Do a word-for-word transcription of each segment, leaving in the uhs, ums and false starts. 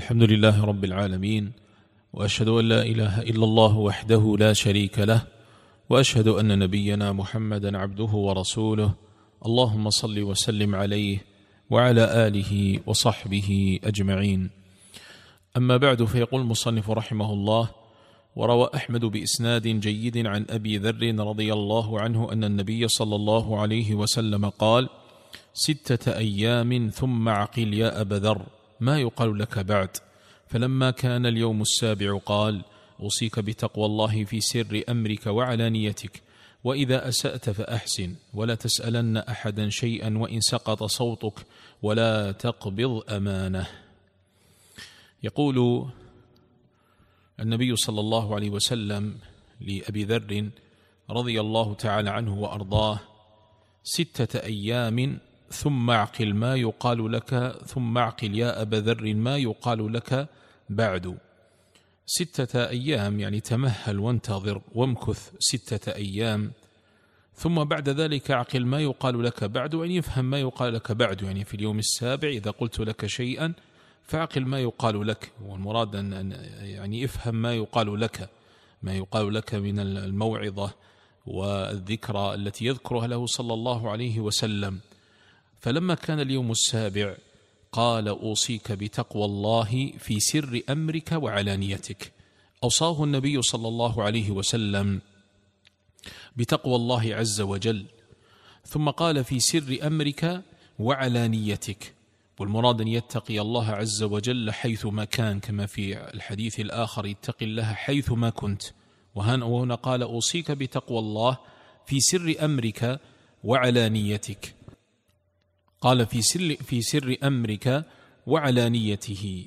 الحمد لله رب العالمين، وأشهد أن لا إله إلا الله وحده لا شريك له، وأشهد أن نبينا محمدا عبده ورسوله. اللهم صل وسلم عليه وعلى آله وصحبه أجمعين. أما بعد، فيقول المصنف رحمه الله: وروى أحمد بإسناد جيد عن أبي ذر رضي الله عنه أن النبي صلى الله عليه وسلم قال: ستة أيام ثم عقل يا أبا ذر ما يقال لك بعد. فلما كان اليوم السابع قال: أوصيك بتقوى الله في سر أمرك وعلانيتك، وإذا أسأت فأحسن، ولا تسألن أحدا شيئا وإن سقط صوتك، ولا تقبض أمانه. يقول النبي صلى الله عليه وسلم لأبي ذر رضي الله تعالى عنه وأرضاه: ستة أيام ثم اعقل ما يقال لك، ثم اعقل يا أبا ذر ما يقال لك بعد. ستة أيام يعني تمهل وانتظر وامكث ستة أيام، ثم بعد ذلك اعقل ما يقال لك بعد، وأن يفهم ما يقال لك بعد، يعني في اليوم السابع إذا قلت لك شيئا فاعقل ما يقال لك، والمراد أن يعني افهم ما يقال لك، ما يقال لك من الموعظة والذكرى التي يذكرها له صلى الله عليه وسلم. فلما كان اليوم السابع قال: أوصيك بتقوى الله في سر أمرك وعلانيتك. أوصاه النبي صلى الله عليه وسلم بتقوى الله عز وجل، ثم قال: في سر أمرك وعلانيتك، والمراد أن يتقي الله عز وجل حيثما كان، كما في الحديث الآخر: اتق الله حيثما كنت. وهنا قال: أوصيك بتقوى الله في سر أمرك وعلانيتك، قال في سر, في سر أمرك وعلانيته.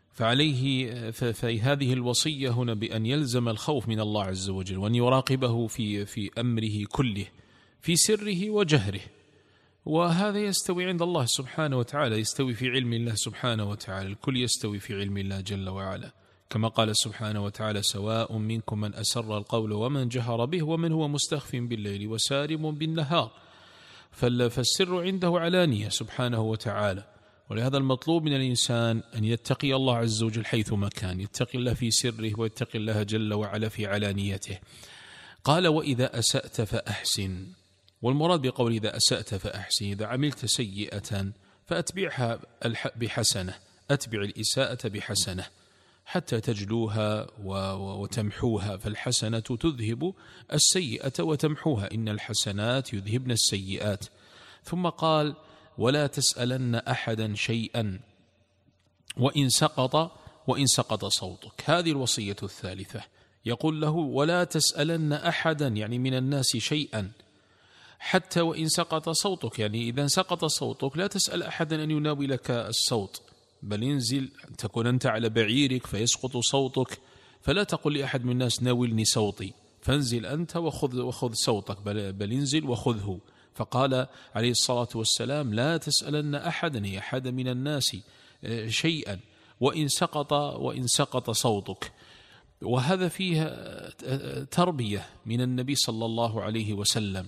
فعليه فهذه الوصية هنا بأن يلزم الخوف من الله عز وجل، وأن يراقبه في, في أمره كله، في سره وجهره. وهذا يستوي عند الله سبحانه وتعالى، يستوي في علم الله سبحانه وتعالى، الكل يستوي في علم الله جل وعلا، كما قال سبحانه وتعالى: سواء منكم من أسر القول ومن جهر به ومن هو مستخف بالليل وسارم بالنهار. فالسر عنده علانية سبحانه وتعالى، ولهذا المطلوب من الإنسان أن يتقي الله عز وجل حيثما كان، يتقي الله في سره ويتقي الله جل وعلا في علانيته. قال: وإذا أسأت فأحسن. والمراد بقول إذا أسأت فأحسن: إذا عملت سيئة فأتبعها بحسنة، أتبع الإساءة بحسنة حتى تجلوها وتمحوها، فالحسنة تذهب السيئة وتمحوها، إن الحسنات يذهبن السيئات. ثم قال: ولا تسألن أحدا شيئا وإن سقط وإن سقط صوتك. هذه الوصية الثالثة، يقول له: ولا تسألن أحدا يعني من الناس شيئا حتى وإن سقط صوتك، يعني إذا سقط صوتك لا تسأل أحدا أن يناولك الصوت، بل انزل، تكون أنت على بعيرك فيسقط صوتك، فلا تقل لأحد من الناس ناولني صوتي، فانزل أنت وخذ, وخذ صوتك، بل, بل انزل وخذه. فقال عليه الصلاة والسلام: لا تسألن أحدا أحد من الناس شيئا وإن سقط وإن سقط صوتك. وهذا فيه تربية من النبي صلى الله عليه وسلم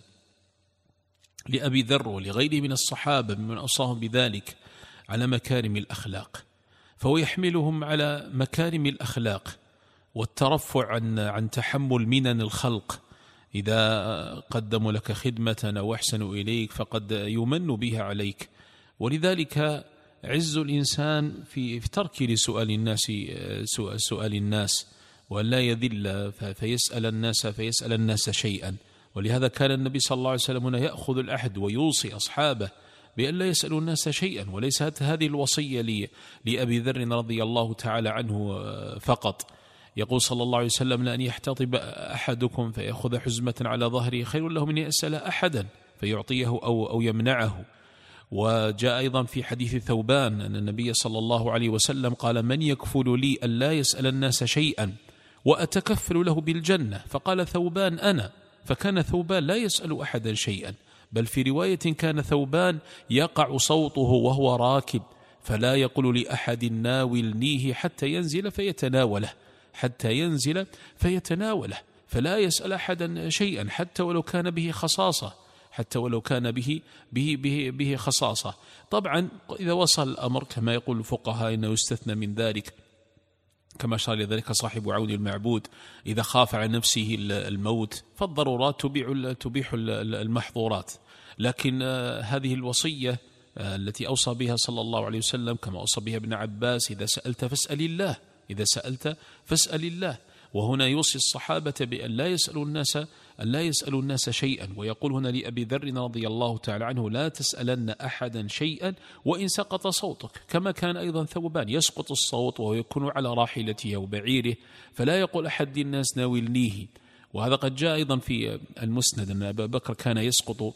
لأبي ذر ولغيره من الصحابة ممن أوصاهم بذلك على مكارم الأخلاق، فهو يحملهم على مكارم الأخلاق والترفع عن عن تحمل منن الخلق. إذا قدموا لك خدمة أو أحسنوا إليك فقد يمن بها عليك، ولذلك عز الإنسان في ترك لسؤال الناس سؤال الناس، وأن لا يذل فيسأل الناس فيسأل الناس شيئا. ولهذا كان النبي صلى الله عليه وسلم هنا يأخذ العهد ويوصي أصحابه بأن لا يسألوا الناس شيئا. وليست هذه الوصية لأبي ذر رضي الله تعالى عنه فقط. يقول صلى الله عليه وسلم: لأن يحتطب أحدكم فيأخذ حزمة على ظهره خير له من يسأل أحدا فيعطيه أو, أو يمنعه. وجاء أيضا في حديث ثوبان أن النبي صلى الله عليه وسلم قال: من يكفل لي أن لا يسأل الناس شيئا وأتكفل له بالجنة؟ فقال ثوبان: أنا. فكان ثوبان لا يسأل أحدا شيئا، بل في رواية كان ثوبان يقع صوته وهو راكب، فلا يقول لأحد ناولنيه حتى ينزل فيتناوله، حتى ينزل فيتناوله، فلا يسأل أحدا شيئا حتى ولو كان به خصاصة، حتى ولو كان به به به, به خصاصة. طبعا إذا وصل الأمر كما يقول الفقهاء إنه يستثنى من ذلك، كما أشار لذلك صاحب عون المعبود، إذا خاف على نفسه الموت فالضرورات تبيح تبيح المحظورات. لكن هذه الوصية التي أوصى بها صلى الله عليه وسلم كما أوصى بها ابن عباس: إذا سألت فاسأل الله، إذا سألت فاسأل الله. وهنا يوصي الصحابة بأن لا يسألوا الناس أن لا يسألوا الناس شيئا، ويقول هنا لأبي ذر رضي الله تعالى عنه: لا تسألن أحدا شيئا وإن سقط صوتك. كما كان أيضا ثوبان يسقط الصوت وهو يكون على راحلته أو بعيره، فلا يقول أحد الناس ناولنيه. وهذا قد جاء أيضا في المسند أن أبا بكر كان يسقط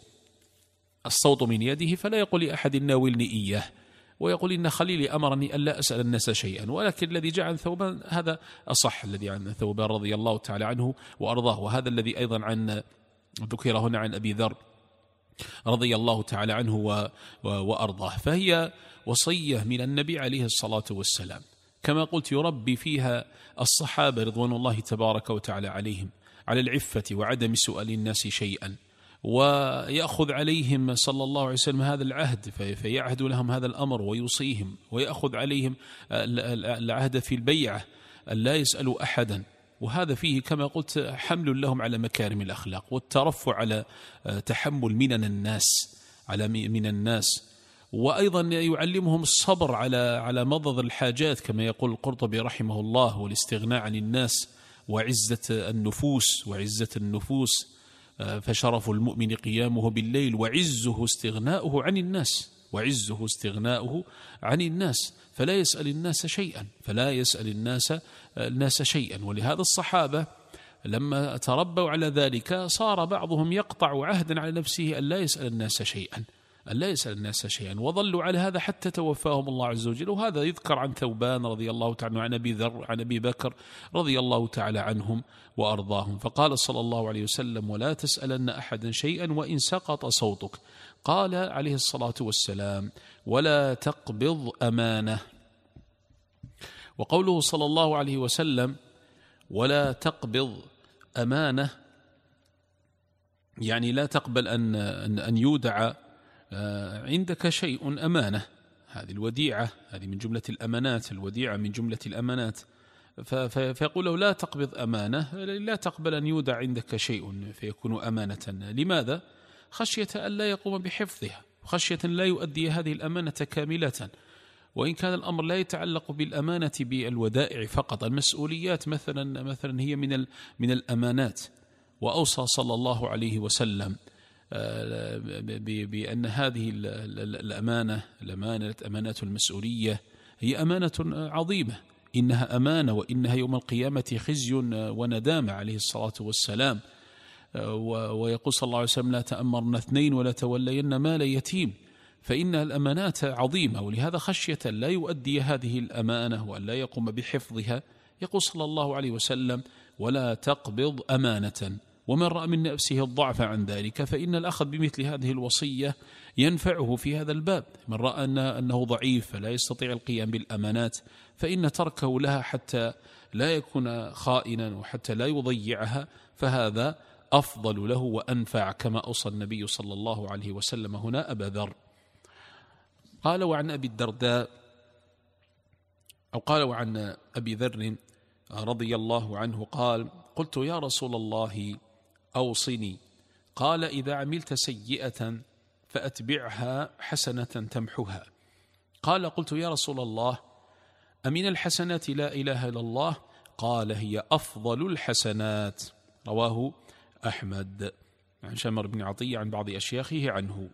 الصوت من يده فلا يقول لأحد ناولني إياه، ويقول إن خليلي أمرني ألا أسأل الناس شيئا. ولكن الذي جاء عن ثوبان هذا أصح، الذي عن ثوبان رضي الله تعالى عنه وأرضاه. وهذا الذي أيضا عن ذكر هنا عن أبي ذر رضي الله تعالى عنه وأرضاه. فهي وصية من النبي عليه الصلاة والسلام، كما قلت يربي فيها الصحابة رضوان الله تبارك وتعالى عليهم على العفة وعدم سؤال الناس شيئا، ويأخذ عليهم صلى الله عليه وسلم هذا العهد فيعهد لهم هذا الأمر ويوصيهم، ويأخذ عليهم العهد في البيعة أن لا يسألوا أحدا. وهذا فيه كما قلت حمل لهم على مكارم الأخلاق والترفع على تحمل من الناس على من الناس وأيضا يعلمهم الصبر على على مضض الحاجات كما يقول القرطبي رحمه الله، والاستغناء عن الناس وعزة النفوس وعزة النفوس فشرف المؤمن قيامه بالليل وعزه استغناؤه عن الناس وعزه استغناؤه عن الناس فلا يسأل الناس شيئا فلا يسأل الناس الناس شيئا. ولهذا الصحابة لما تربوا على ذلك صار بعضهم يقطع عهدا على نفسه أن لا يسأل الناس شيئا أن لا يسأل الناس شيئا وظلوا على هذا حتى توفاهم الله عز وجل. وهذا يذكر عن ثوبان رضي الله تعالى عن أبي ذر عن أبي بكر رضي الله تعالى عنهم وأرضاهم. فقال صلى الله عليه وسلم: ولا تسألن أحدا شيئا وإن سقط صوتك. قال عليه الصلاة والسلام: ولا تقبض أمانة. وقوله صلى الله عليه وسلم: ولا تقبض أمانة، يعني لا تقبل أن أن يودع عندك شيء أمانة. هذه الوديعة هذه من جملة الأمانات، الوديعة من جملة الأمانات. فيقول له: لا تقبض أمانة، لا تقبل أن يودع عندك شيء فيكون أمانة. لماذا؟ خشية أن لا يقوم بحفظها، خشية لا يؤدي هذه الأمانة كاملة. وإن كان الأمر لا يتعلق بالأمانة بالودائع فقط، المسؤوليات مثلا مثلا هي من من الأمانات. وأوصى صلى الله عليه وسلم بأن هذه الأمانة الأمانة أمانات المسؤولية هي أمانة عظيمة، إنها أمانة وإنها يوم القيامة خزي وندامة عليه الصلاة والسلام. ويقول صلى الله عليه وسلم: لا تأمرن اثنين ولا تولين مال يتيم، فإن الأمانات عظيمة. ولهذا خشية لا يؤدي هذه الأمانة وأن لا يقوم بحفظها يقول صلى الله عليه وسلم: ولا تقبض أمانة. ومن رأى من نفسه الضعف عن ذلك فإن الأخذ بمثل هذه الوصية ينفعه في هذا الباب. من رأى أنه ضعيف فلا يستطيع القيام بالأمانات فإن تركه لها حتى لا يكون خائنا وحتى لا يضيعها فهذا أفضل له وأنفع، كما أوصى النبي صلى الله عليه وسلم هنا أبا ذر. قال: وعن أبي الدرداء أو قال وعن أبي ذر رضي الله عنه قال: قلت يا رسول الله أوصني. قال: إذا عملت سيئة فأتبعها حسنة تمحها. قال: قلت يا رسول الله أمن الحسنات لا إله إلا الله؟ قال: هي أفضل الحسنات. رواه أحمد عن شمر بن عطية عن بعض أشياخه عنه.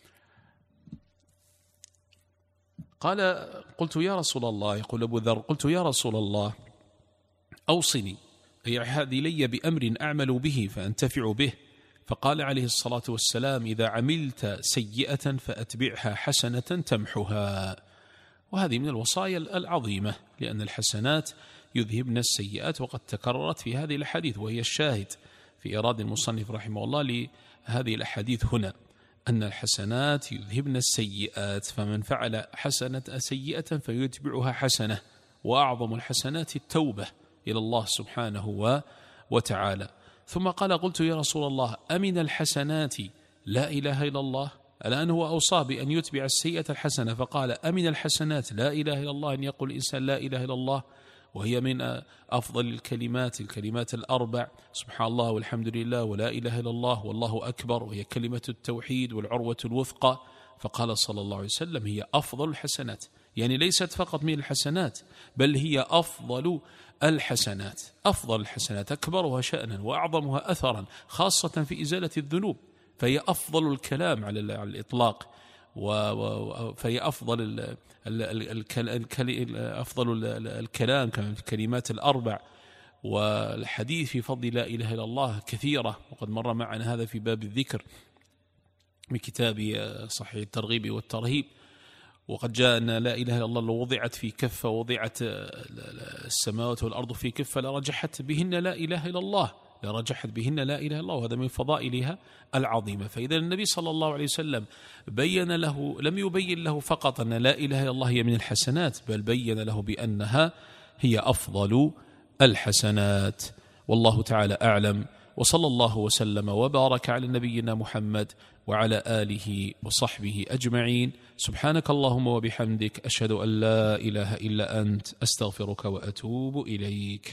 قال: قلت يا رسول الله، يقول أبو ذر: قلت يا رسول الله أوصني، أي عهد لي بأمر أعمل به فأنتفع به. فقال عليه الصلاة والسلام: إذا عملت سيئة فأتبعها حسنة تمحها. وهذه من الوصايا العظيمة، لأن الحسنات يذهبن السيئات، وقد تكررت في هذه الحديث، وهي الشاهد في إراد المصنف رحمه الله لهذه الحديث هنا، أن الحسنات يذهبن السيئات، فمن فعل حسنة سيئة فيتبعها حسنة. وأعظم الحسنات التوبة إلى الله سبحانه وتعالى. ثم قال: قلت يا رسول الله أمن الحسنات لا إله إلا الله. الآن هو أوصاه بأن يتبع السيئة الحسنة، فقال أمن الحسنات لا إله إلا الله أن يقول الإنسان لا إله إلا الله، وهي من أفضل الكلمات، الكلمات الأربع، سبحان الله والحمد لله ولا إله إلا الله والله أكبر، وهي كلمة التوحيد والعروة الوثقى. فقال صلى الله عليه وسلم هي أفضل الحسنات، يعني ليست فقط من الحسنات بل هي أفضل الحسنات. أفضل الحسنات أكبرها شأنا وأعظمها أثرا، خاصة في إزالة الذنوب، فهي أفضل الكلام على الإطلاق، فهي أفضل ال ال أفضل الكلام كلمات الأربع. والحديث في فضل لا إله إلا الله كثيرة، وقد مر معنا هذا في باب الذكر من كتاب صحيح الترغيب والترهيب. وقد جاء أن لا إله إلا الله لو وضعت في كفة، ووضعت السماوات والأرض في كفة لرجحت بهن لا إله إلا الله، لرجحت بهن لا إله إلا الله، وهذا من فضائلها العظيمة. فإذا النبي صلى الله عليه وسلم بين له، لم يبين له فقط أن لا إله إلا الله هي من الحسنات، بل بين له بأنها هي أفضل الحسنات. والله تعالى أعلم، وصلى الله وسلم وبارك على نبينا محمد وعلى آله وصحبه أجمعين. سبحانك اللهم وبحمدك، أشهد أن لا إله إلا أنت، أستغفرك وأتوب إليك.